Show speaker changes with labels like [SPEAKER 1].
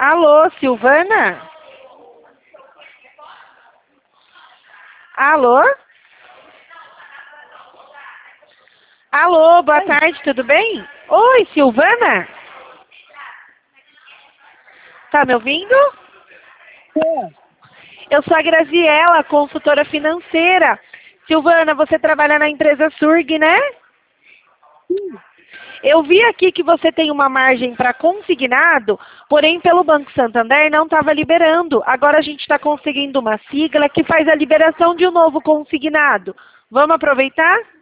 [SPEAKER 1] Alô, Silvana? Alô? Alô, boa tarde, tudo bem? Oi, Silvana? Tá me ouvindo? Eu sou a Graziela, consultora financeira. Silvana, você trabalha na empresa Surg, né? Eu vi aqui que você tem uma margem para consignado, porém pelo Banco Santander não estava liberando. Agora a gente está conseguindo uma sigla que faz a liberação de um novo consignado. Vamos aproveitar?